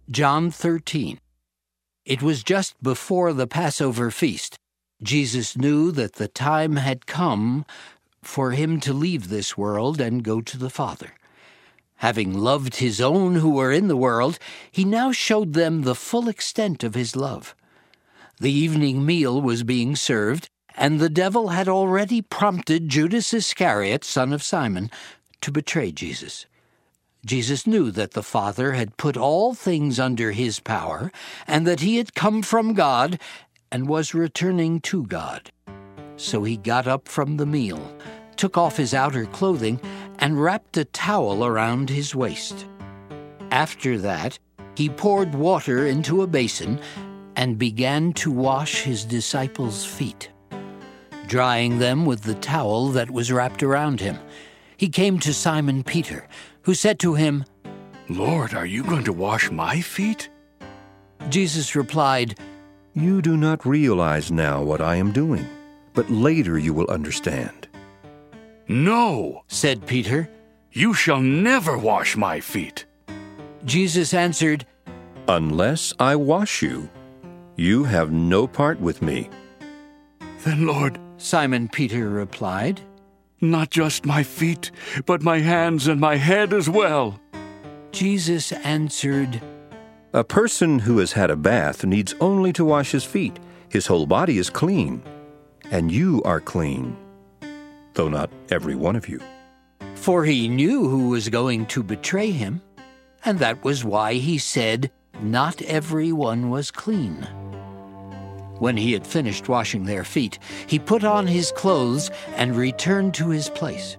John 13. It was just before the Passover feast. Jesus knew that the time had come for him to leave this world and go to the Father. Having loved his own who were in the world, he now showed them the full extent of his love. The evening meal was being served, and the devil had already prompted Judas Iscariot, son of Simon, to betray Jesus. Jesus knew that the Father had put all things under his power, and that he had come from God and was returning to God. So he got up from the meal, took off his outer clothing, and wrapped a towel around his waist. After that, he poured water into a basin and began to wash his disciples' feet, drying them with the towel that was wrapped around him. He came to Simon Peter, who said to him, "Lord, are you going to wash my feet?" Jesus replied, "You do not realize now what I am doing, but later you will understand." "No," said Peter. "You shall never wash my feet." Jesus answered, "Unless I wash you, you have no part with me." "Then, Lord," Simon Peter replied, "not just my feet, but my hands and my head as well." Jesus answered, "A person who has had a bath needs only to wash his feet. His whole body is clean, and you are clean, though not every one of you." For he knew who was going to betray him, and that was why he said, "Not everyone was clean." When he had finished washing their feet, he put on his clothes and returned to his place.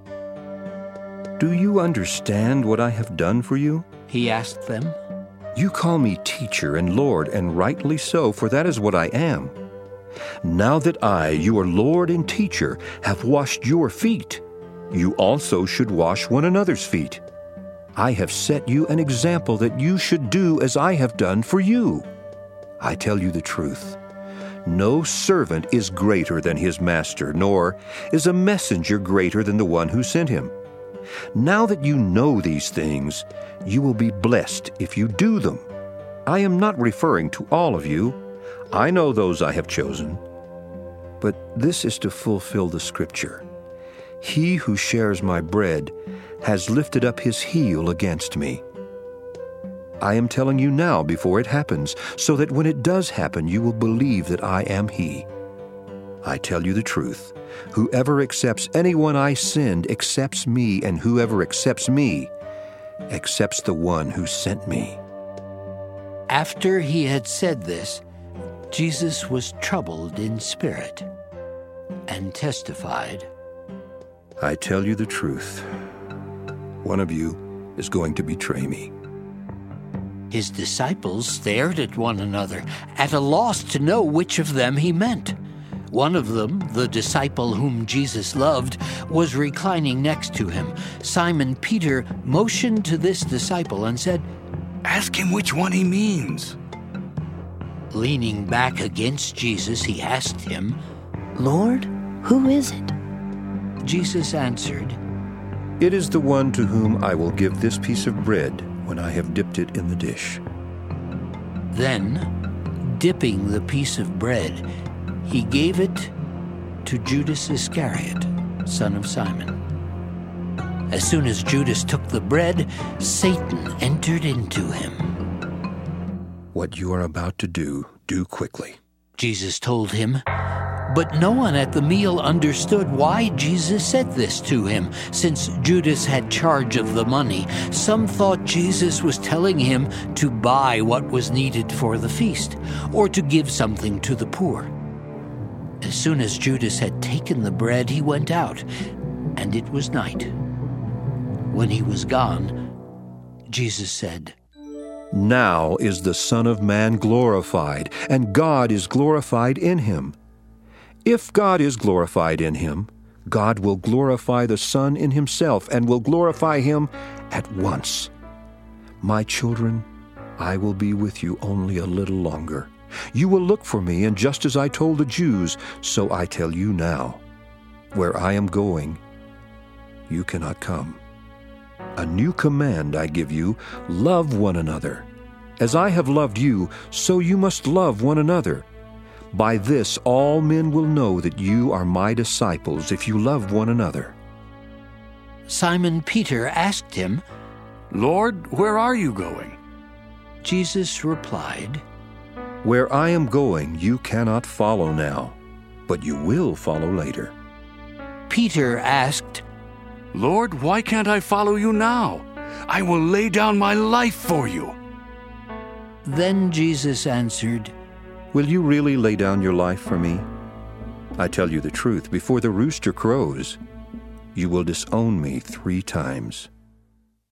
"Do you understand what I have done for you?" he asked them. "You call me teacher and Lord, and rightly so, for that is what I am. Now that I, your Lord and teacher, have washed your feet, you also should wash one another's feet. I have set you an example that you should do as I have done for you. I tell you the truth. No servant is greater than his master, nor is a messenger greater than the one who sent him. Now that you know these things, you will be blessed if you do them. I am not referring to all of you. I know those I have chosen. But this is to fulfill the scripture. He who shares my bread has lifted up his heel against me. I am telling you now before it happens, so that when it does happen, you will believe that I am he. I tell you the truth. Whoever accepts anyone I send accepts me, and whoever accepts me accepts the one who sent me." After he had said this, Jesus was troubled in spirit and testified, I tell you the truth. One of you is going to betray me. His disciples stared at one another, at a loss to know which of them he meant. One of them, the disciple whom Jesus loved, was reclining next to him. Simon Peter motioned to this disciple and said, "Ask him which one he means." Leaning back against Jesus, he asked him, "Lord, who is it?" Jesus answered, It is the one to whom I will give this piece of bread when I have dipped it in the dish. Then, dipping the piece of bread, he gave it to Judas Iscariot, son of Simon. As soon as Judas took the bread, Satan entered into him. What you are about to do quickly. Jesus told him, but no one at the meal understood why Jesus said this to him, since Judas had charge of the money. Some thought Jesus was telling him to buy what was needed for the feast, or to give something to the poor. As soon as Judas had taken the bread, he went out, and it was night. When he was gone, Jesus said, Now is the Son of Man glorified, and God is glorified in him. If God is glorified in him, God will glorify the Son in himself, and will glorify him at once. My children, I will be with you only a little longer. You will look for me, and just as I told the Jews, so I tell you now. Where I am going, you cannot come. A new command I give you, love one another. As I have loved you, so you must love one another. By this all men will know that you are my disciples, if you love one another." Simon Peter asked him, "Lord, where are you going?" Jesus replied, "Where I am going, you cannot follow now, but you will follow later." Peter asked, "Lord, why can't I follow you now? I will lay down my life for you." Then Jesus answered, "Will you really lay down your life for me? I tell you the truth, before the rooster crows, you will disown me 3 times."